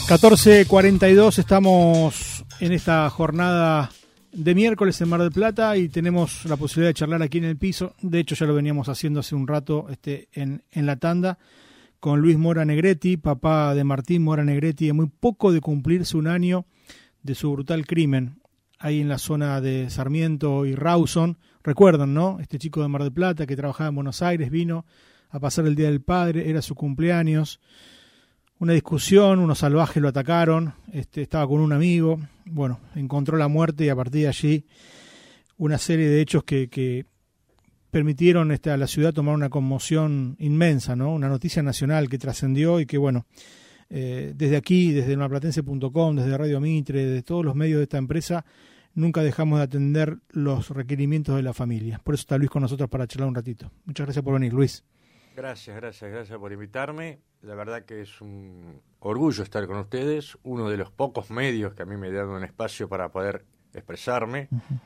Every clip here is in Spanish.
14:42, estamos en esta jornada de miércoles en Mar del Plata y tenemos la posibilidad de charlar aquí en el piso. De hecho, ya lo veníamos haciendo hace un rato en la tanda con Luis Mora Negretti, papá de Martín Mora Negretti, de muy poco de cumplirse un año de su brutal crimen ahí en la zona de Sarmiento y Rawson. Recuerdan, ¿no? Este chico de Mar del Plata que trabajaba en Buenos Aires, vino a pasar el Día del Padre, era su cumpleaños. Una discusión, unos salvajes lo atacaron, estaba con un amigo, bueno, encontró la muerte y a partir de allí una serie de hechos que permitieron a la ciudad tomar una conmoción inmensa, ¿no? Una noticia nacional que trascendió y que, bueno, desde aquí, desde marplatense.com, desde Radio Mitre, desde todos los medios de esta empresa, nunca dejamos de atender los requerimientos de la familia. Por eso está Luis con nosotros para charlar un ratito. Muchas gracias por venir, Luis. Gracias por invitarme. La verdad que es un orgullo estar con ustedes, uno de los pocos medios que a mí me dan un espacio para poder expresarme. Uh-huh.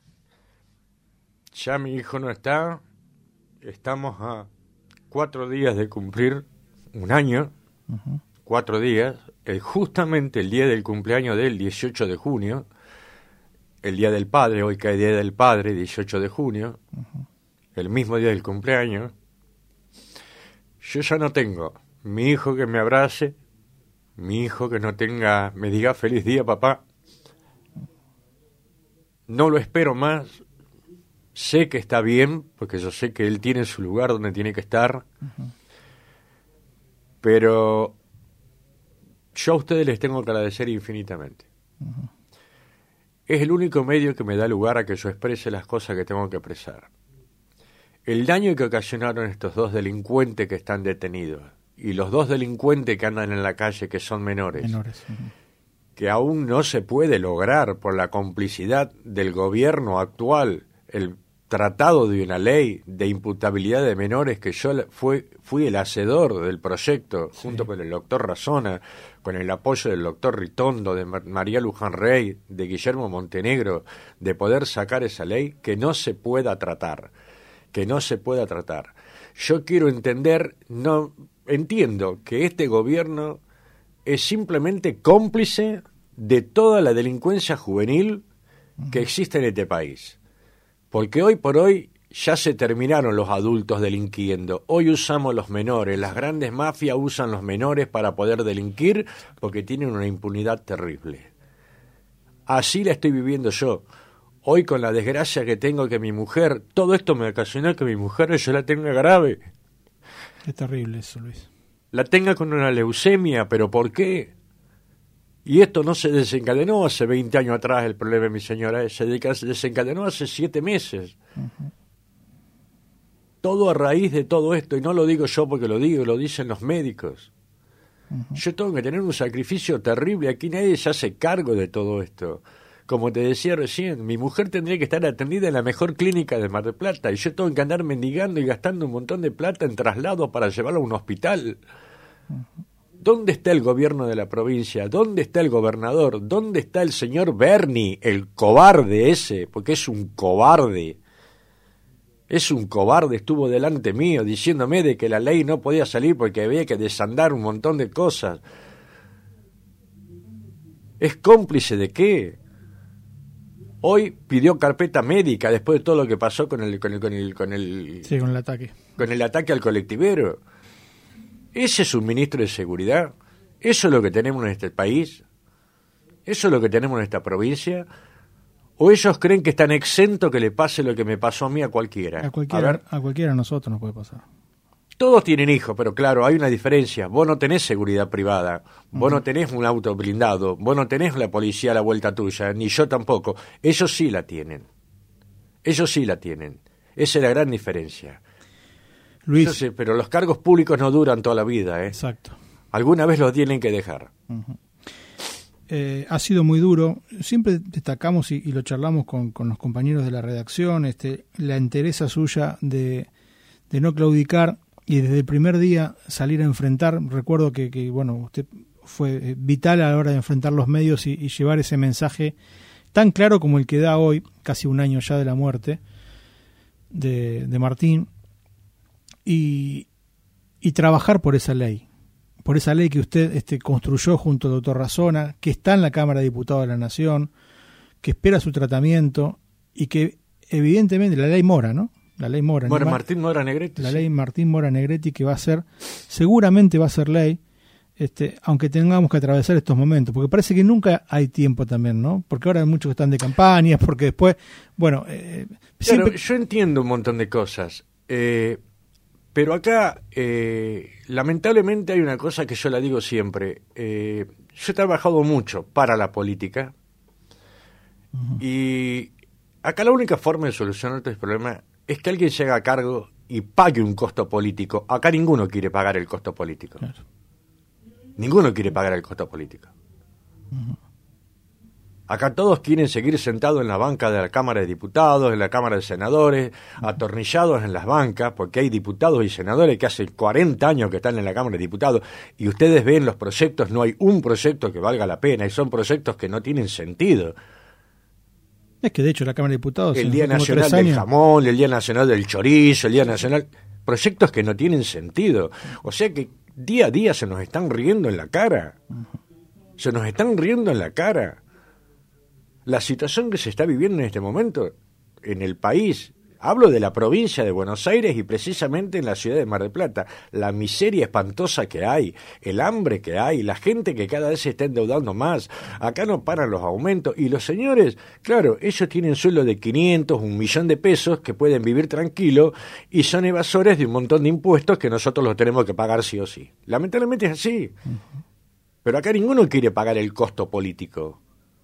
Ya mi hijo no está, estamos a 4 días de cumplir un año, uh-huh. 4 días, justamente el día del cumpleaños del 18 de junio, el Día del Padre, hoy cae Día del Padre, 18 de junio, uh-huh. El mismo día del cumpleaños. Yo ya no tengo mi hijo que me abrace, mi hijo que me diga feliz día papá. No lo espero más. Sé que está bien, porque yo sé que él tiene su lugar donde tiene que estar. Uh-huh. Pero yo a ustedes les tengo que agradecer infinitamente. Uh-huh. Es el único medio que me da lugar a que yo exprese las cosas que tengo que expresar. El daño que ocasionaron estos 2 delincuentes que están detenidos y los 2 delincuentes que andan en la calle que son menores. Uh-huh. Que aún no se puede lograr por la complicidad del gobierno actual el tratado de una ley de imputabilidad de menores, que yo fui el hacedor del proyecto, sí, junto con el doctor Razona, con el apoyo del doctor Ritondo, de María Luján Rey, de Guillermo Montenegro, de poder sacar esa ley que no se pueda tratar. Yo quiero entiendo que este gobierno es simplemente cómplice de toda la delincuencia juvenil que existe en este país. Porque hoy por hoy ya se terminaron los adultos delinquiendo. Hoy usamos los menores. Las grandes mafias usan los menores para poder delinquir porque tienen una impunidad terrible. Así la estoy viviendo yo. Hoy con la desgracia que tengo que mi mujer, todo esto me ocasionó que mi mujer yo la tenga grave. Es terrible eso, Luis. La tenga con una leucemia, ¿pero por qué? Y esto no se desencadenó hace 20 años atrás, el problema de mi señora, se desencadenó hace 7 meses. Uh-huh. Todo a raíz de todo esto, y no lo digo yo porque lo dicen los médicos. Uh-huh. Yo tengo que tener un sacrificio terrible, aquí nadie se hace cargo de todo esto. Como te decía recién, mi mujer tendría que estar atendida en la mejor clínica de Mar del Plata y yo tengo que andar mendigando y gastando un montón de plata en traslados para llevarla a un hospital. Uh-huh. ¿Dónde está el gobierno de la provincia? ¿Dónde está el gobernador? ¿Dónde está el señor Berni, el cobarde ese? Porque es un cobarde. Estuvo delante mío diciéndome de que la ley no podía salir porque había que desandar un montón de cosas. ¿Es cómplice de qué? Hoy pidió carpeta médica después de todo lo que pasó con el ataque. Con el ataque al colectivero. ¿Ese es un ministro de seguridad? ¿Eso es lo que tenemos en este país? ¿Eso es lo que tenemos en esta provincia? ¿O ellos creen que están exentos que le pase lo que me pasó a mí a cualquiera? A cualquiera de nosotros nos puede pasar. Todos tienen hijos, pero claro, hay una diferencia. Vos no tenés seguridad privada, vos no tenés un auto blindado, vos no tenés la policía a la vuelta tuya, ni yo tampoco. Ellos sí la tienen. Esa es la gran diferencia. Luis. Yo sé, pero los cargos públicos no duran toda la vida, ¿eh? Exacto. Alguna vez los tienen que dejar. Uh-huh. Ha sido muy duro. Siempre destacamos y lo charlamos con los compañeros de la redacción, la entereza suya de no claudicar y desde el primer día salir a enfrentar. Recuerdo que usted fue vital a la hora de enfrentar los medios y llevar ese mensaje tan claro como el que da hoy, casi un año ya de la muerte de Martín. Y trabajar por esa ley, por esa ley que usted construyó junto al doctor Razona, que está en la Cámara de Diputados de la Nación, que espera su tratamiento y que evidentemente la ley Mora, ¿no? La ley Mora. Martín Mora Negretti. La ley Martín Mora Negretti, que va a ser, seguramente va a ser ley, aunque tengamos que atravesar estos momentos, porque parece que nunca hay tiempo también, ¿no? Porque ahora hay muchos que están de campañas, porque después, bueno... Claro, yo entiendo un montón de cosas, pero acá, lamentablemente hay una cosa que yo la digo siempre. Yo he trabajado mucho para la política, y acá la única forma de solucionar este problema es que alguien se haga cargo y pague un costo político. Acá ninguno quiere pagar el costo político. Claro. Ninguno quiere pagar el costo político. Acá todos quieren seguir sentados en la banca de la Cámara de Diputados, en la Cámara de Senadores, atornillados en las bancas, porque hay diputados y senadores que hace 40 años que están en la Cámara de Diputados, y ustedes ven los proyectos, no hay un proyecto que valga la pena, y son proyectos que no tienen sentido. Es que de hecho la Cámara de Diputados... El Día Nacional del Jamón, el Día Nacional del Chorizo, el Día Nacional... Proyectos que no tienen sentido. O sea que día a día se nos están riendo en la cara. Se nos están riendo en la cara. La situación que se está viviendo en este momento en el país, hablo de la provincia de Buenos Aires y precisamente en la ciudad de Mar del Plata, la miseria espantosa que hay, el hambre que hay, la gente que cada vez se está endeudando más, acá no paran los aumentos, y los señores, claro, ellos tienen sueldo de 500, 1.000.000 de pesos que pueden vivir tranquilo y son evasores de un montón de impuestos que nosotros los tenemos que pagar sí o sí. Lamentablemente es así. Pero acá ninguno quiere pagar el costo político.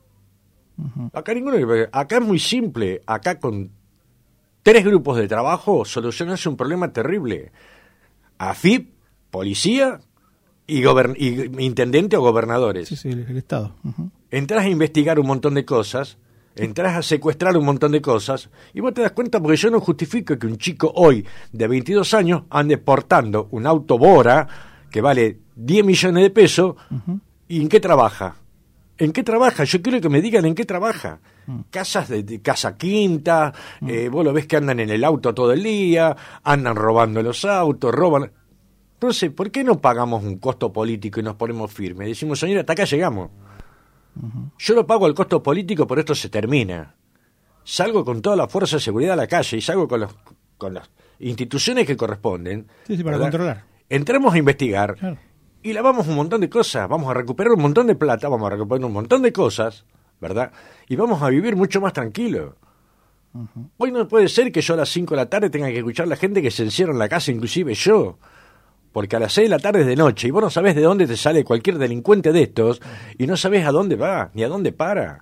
Acá es muy simple. Acá con 3 grupos de trabajo solucionas un problema terrible. AFIP, policía y intendente o gobernadores. Sí, el Estado. Entrás a investigar un montón de cosas, entrás a secuestrar un montón de cosas, y vos te das cuenta, porque yo no justifico que un chico hoy de 22 años ande portando un auto Bora que vale 10 millones de pesos, ¿y en qué trabaja? ¿En qué trabaja? Yo quiero que me digan en qué trabaja. Casas de casa quinta, vos lo ves que andan en el auto todo el día, andan robando los autos, roban. Entonces, ¿por qué no pagamos un costo político y nos ponemos firmes? Decimos, señora, hasta acá llegamos. Yo lo pago el costo político, pero esto se termina. Salgo con toda la fuerza de seguridad a la calle y salgo con las instituciones que corresponden. Sí, para controlar. Entramos a investigar. Claro. Y lavamos un montón de cosas, vamos a recuperar un montón de plata, vamos a recuperar un montón de cosas, ¿verdad? Y vamos a vivir mucho más tranquilo. Hoy no puede ser que yo a las 5 de la tarde tenga que escuchar a la gente que se encierra en la casa, inclusive yo. Porque a las 6 de la tarde es de noche y vos no sabés de dónde te sale cualquier delincuente de estos y no sabés a dónde va, ni a dónde para.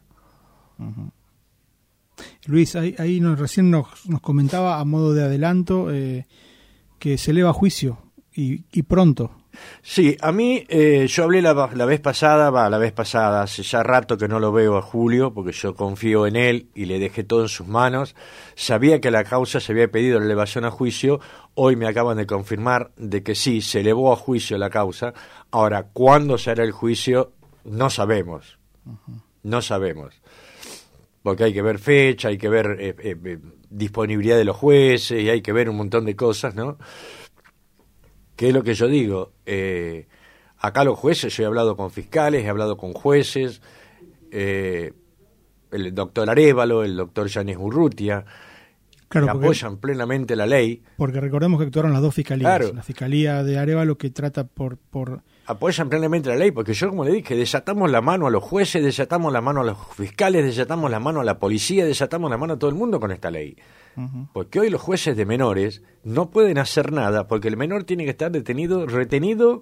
Luis, ahí recién nos comentaba a modo de adelanto que se eleva a juicio y pronto. Sí, a mí, yo hablé la vez pasada, hace ya rato que no lo veo a Julio, porque yo confío en él y le dejé todo en sus manos. Sabía que la causa se había pedido la elevación a juicio, hoy me acaban de confirmar de que sí, se elevó a juicio la causa. Ahora, ¿cuándo se hará el juicio? No sabemos, no sabemos. Porque hay que ver fecha, hay que ver disponibilidad de los jueces y hay que ver un montón de cosas, ¿no? ¿Qué es lo que yo digo? Acá los jueces, yo he hablado con fiscales, he hablado con jueces, el doctor Arévalo, el doctor Yanis Urrutia, claro, que apoyan plenamente la ley. Porque recordemos que actuaron las dos fiscalías. Claro. La fiscalía de Arévalo que trata por... Apoyan plenamente la ley, porque yo, como le dije, desatamos la mano a los jueces, desatamos la mano a los fiscales, desatamos la mano a la policía, desatamos la mano a todo el mundo con esta ley. Porque hoy los jueces de menores no pueden hacer nada porque el menor tiene que estar retenido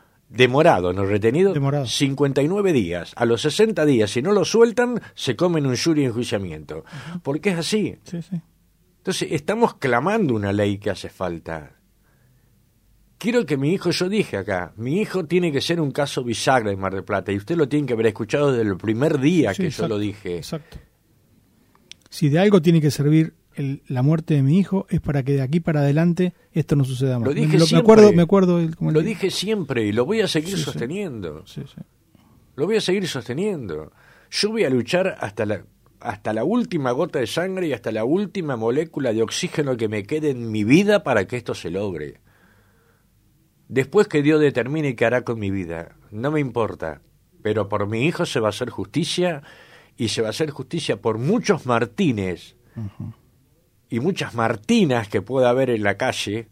59 días. A los 60 días, si no lo sueltan, se comen un jury de enjuiciamiento. Porque es así. Sí. Entonces, estamos clamando una ley que hace falta. Quiero que mi hijo, yo dije acá, mi hijo tiene que ser un caso bisagra en Mar del Plata, y usted lo tiene que haber escuchado desde el primer día que yo lo dije. Exacto. Si de algo tiene que servir la muerte de mi hijo es para que de aquí para adelante esto no suceda más. Lo dije siempre. Me acuerdo lo dije siempre y lo voy a seguir sosteniendo. Sí. Lo voy a seguir sosteniendo. Yo voy a luchar hasta la última gota de sangre y hasta la última molécula de oxígeno que me quede en mi vida para que esto se logre. Después que Dios determine qué hará con mi vida, no me importa, pero por mi hijo se va a hacer justicia, y se va a hacer justicia por muchos Martínez y muchas Martinas que pueda haber en la calle,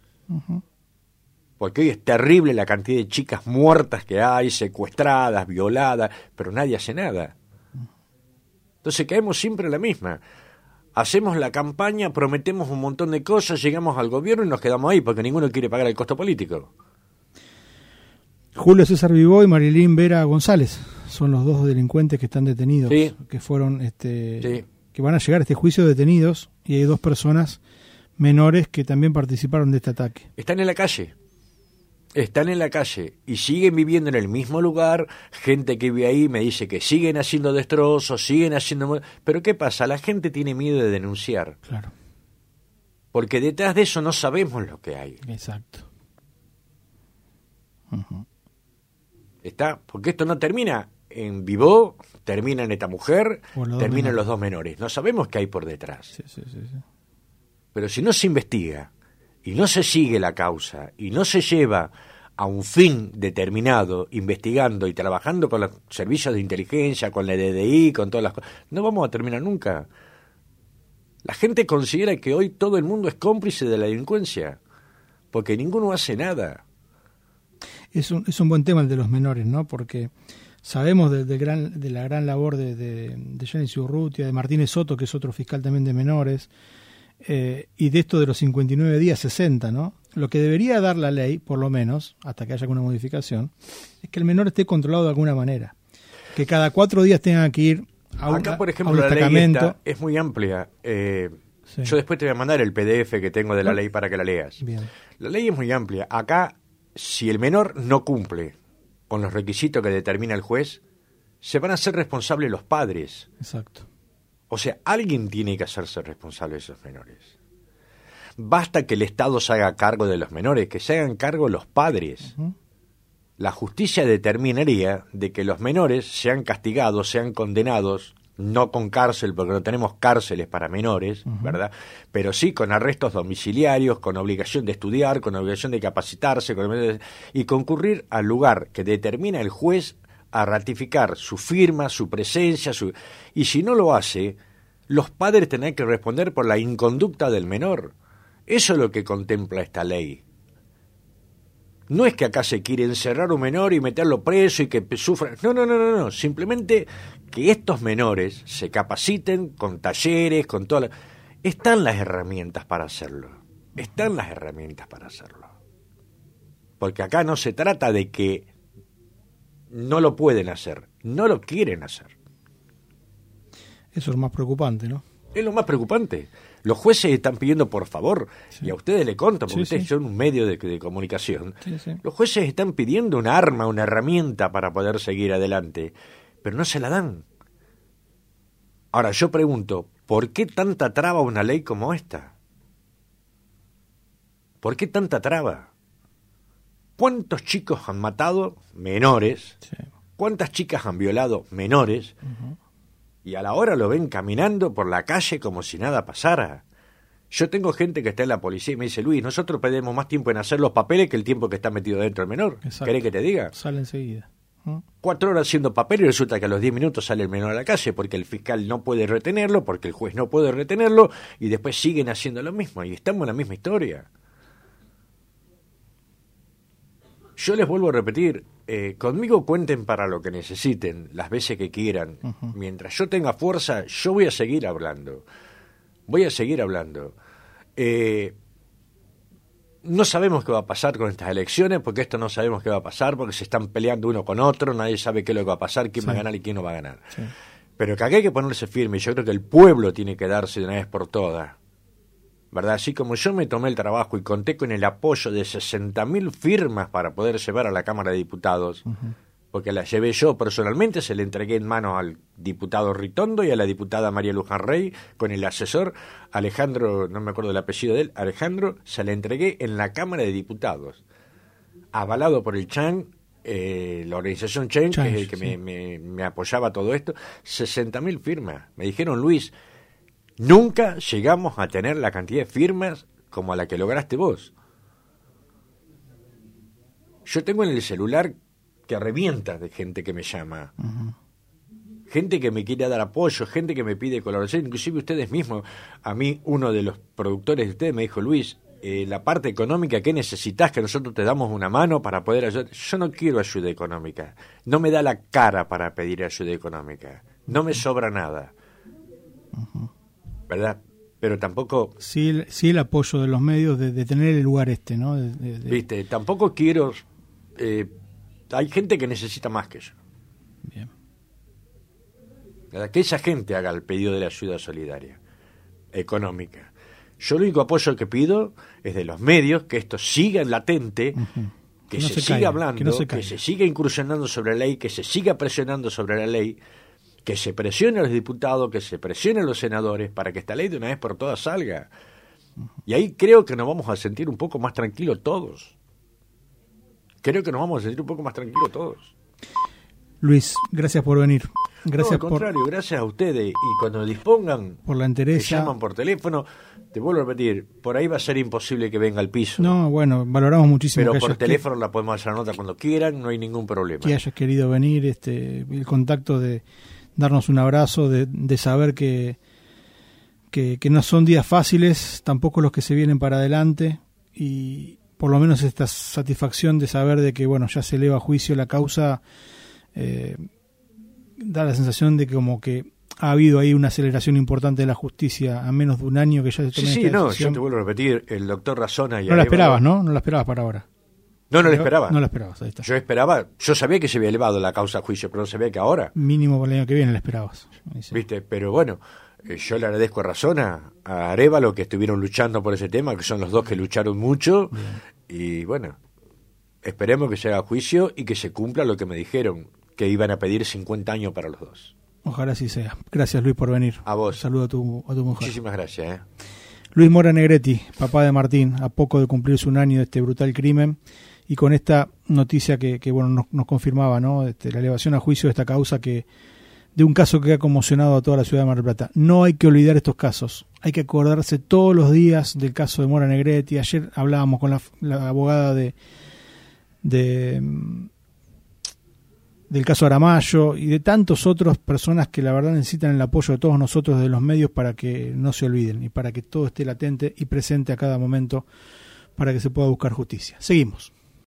porque hoy es terrible la cantidad de chicas muertas que hay, secuestradas, violadas, pero nadie hace nada. Entonces caemos siempre en la misma. Hacemos la campaña, prometemos un montón de cosas, llegamos al gobierno y nos quedamos ahí porque ninguno quiere pagar el costo político. Julio César Vivó y Marilyn Vera González son los dos delincuentes que están detenidos, sí, que fueron, sí, que van a llegar a este juicio detenidos, y hay 2 personas menores que también participaron de este ataque. Están en la calle y siguen viviendo en el mismo lugar. Gente que vive ahí me dice que siguen haciendo destrozos, siguen haciendo... Pero ¿qué pasa? La gente tiene miedo de denunciar. Claro. Porque detrás de eso no sabemos lo que hay. Exacto. Porque esto no termina en Vivó, termina en esta mujer, termina en los 2 menores. No sabemos qué hay por detrás. Sí. Pero si no se investiga y no se sigue la causa y no se lleva a un fin determinado, investigando y trabajando con los servicios de inteligencia, con la DDI, con todas las cosas, no vamos a terminar nunca. La gente considera que hoy todo el mundo es cómplice de la delincuencia, porque ninguno hace nada. Es un buen tema el de los menores, ¿no? Porque sabemos de la gran labor de Janice Urrutia, de Martínez Soto, que es otro fiscal también de menores, y de esto de los 59 días, 60, ¿no? Lo que debería dar la ley, por lo menos, hasta que haya alguna modificación, es que el menor esté controlado de alguna manera. Que cada 4 días tenga que ir a un, acá, por ejemplo, a un destacamento. La ley esta es muy amplia. Sí. Yo después te voy a mandar el PDF que tengo de la ley para que la leas. Bien. La ley es muy amplia. Acá, si el menor no cumple con los requisitos que determina el juez, se van a hacer responsables los padres. Exacto. O sea, alguien tiene que hacerse responsable de esos menores. Basta que el Estado se haga cargo de los menores, que se hagan cargo los padres. La justicia determinaría de que los menores sean castigados, sean condenados, no con cárcel, porque no tenemos cárceles para menores, ¿verdad? Pero sí con arrestos domiciliarios, con obligación de estudiar, con obligación de capacitarse, y concurrir al lugar que determina el juez a ratificar su firma, su presencia, y si no lo hace, los padres tendrán que responder por la inconducta del menor. Eso es lo que contempla esta ley. No es que acá se quiere encerrar un menor y meterlo preso y que sufra. No. Simplemente que estos menores se capaciten con talleres, con todas las... Están las herramientas para hacerlo. Porque acá no se trata de que no lo pueden hacer, no lo quieren hacer. Eso es más preocupante, ¿no? Es lo más preocupante. Los jueces están pidiendo por favor, y a ustedes le conto, porque ustedes son un medio de comunicación, los jueces están pidiendo un arma, una herramienta para poder seguir adelante, pero no se la dan. Ahora yo pregunto, ¿por qué tanta traba una ley como esta? ¿Por qué tanta traba? ¿Cuántos chicos han matado? Menores. Sí. ¿Cuántas chicas han violado? Menores. Y a la hora lo ven caminando por la calle como si nada pasara. Yo tengo gente que está en la policía y me dice, Luis, nosotros perdemos más tiempo en hacer los papeles que el tiempo que está metido dentro el menor. Exacto. ¿Querés que te diga? Sale enseguida. 4 horas haciendo papel y resulta que a los 10 minutos sale el menor a la calle porque el fiscal no puede retenerlo, porque el juez no puede retenerlo, y después siguen haciendo lo mismo. Y estamos en la misma historia. Yo les vuelvo a repetir, conmigo cuenten para lo que necesiten, las veces que quieran. Mientras yo tenga fuerza, yo voy a seguir hablando. No sabemos qué va a pasar con estas elecciones, porque esto no sabemos qué va a pasar, porque se están peleando uno con otro, nadie sabe qué es lo que va a pasar, quién va a ganar y quién no va a ganar. Sí. Pero que acá hay que ponerse firme, y yo creo que el pueblo tiene que darse de una vez por todas, ¿verdad? Así como yo me tomé el trabajo y conté con el apoyo de 60.000 firmas para poder llevar a la Cámara de Diputados, porque la llevé yo personalmente, se le entregué en manos al diputado Ritondo y a la diputada María Luján Rey, con el asesor Alejandro, no me acuerdo el apellido de él, Alejandro, se le entregué en la Cámara de Diputados, avalado por el CHAN, la organización CHAN, que es el que me apoyaba todo esto, 60.000 firmas. Me dijeron, Luis, nunca llegamos a tener la cantidad de firmas como a la que lograste vos. Yo tengo en el celular que revienta de gente que me llama. Gente que me quiere dar apoyo, gente que me pide colaboración, inclusive ustedes mismos. A mí, uno de los productores de ustedes me dijo, Luis, la parte económica, ¿qué necesitas? Que nosotros te damos una mano para poder ayudar. Yo no quiero ayuda económica. No me da la cara para pedir ayuda económica. No me sobra nada. ¿Verdad? Pero tampoco... Sí, el apoyo de los medios de tener el lugar ¿no? Viste, tampoco quiero... hay gente que necesita más que yo. Bien. Que esa gente haga el pedido de la ayuda solidaria, económica. Yo el único apoyo que pido es de los medios, que esto siga latente, que se siga hablando, que se siga incursionando sobre la ley, que se siga presionando sobre la ley, que se presione a los diputados, que se presione a los senadores para que esta ley de una vez por todas salga. Y ahí creo que nos vamos a sentir un poco más tranquilos todos. Luis, gracias por venir. Gracias, no, al contrario, gracias a ustedes. Y cuando dispongan, por la entereza, te llaman por teléfono, te vuelvo a repetir, por ahí va a ser imposible que venga al piso. No, bueno, valoramos muchísimo. Pero por teléfono la podemos hacer nota cuando quieran, no hay ningún problema. Que hayas querido venir, el contacto de darnos un abrazo, de saber que no son días fáciles, tampoco los que se vienen para adelante, y por lo menos esta satisfacción de saber de que, bueno, ya se eleva a juicio la causa, da la sensación de que como que ha habido ahí una aceleración importante de la justicia a menos de un año que ya se tomó esta decisión. Yo te vuelvo a repetir, el doctor Razona y no la esperabas, ¿no? No la esperabas para ahora. No la esperaba. No la esperabas, ahí está. Yo sabía que se había elevado la causa a juicio, pero no sabía que ahora. Mínimo para el año que viene la esperabas. ¿Viste? Pero bueno, yo le agradezco a Razona, a Arévalo, que estuvieron luchando por ese tema, que son los dos que lucharon mucho. Bien. Y bueno, esperemos que se haga juicio y que se cumpla lo que me dijeron, que iban a pedir 50 años para los dos. Ojalá así sea. Gracias, Luis, por venir. A vos. Saludo a tu mujer. Muchísimas gracias. Luis Mora Negretti, papá de Martín, a poco de cumplirse un año de este brutal crimen, y con esta noticia que bueno, nos confirmaba, ¿no? La elevación a juicio de esta causa, de un caso que ha conmocionado a toda la ciudad de Mar del Plata. No hay que olvidar estos casos. Hay que acordarse todos los días del caso de Mora Negretti. Ayer hablábamos con la abogada del caso Aramayo y de tantas otras personas que la verdad necesitan el apoyo de todos nosotros, de los medios, para que no se olviden y para que todo esté latente y presente a cada momento para que se pueda buscar justicia. Seguimos.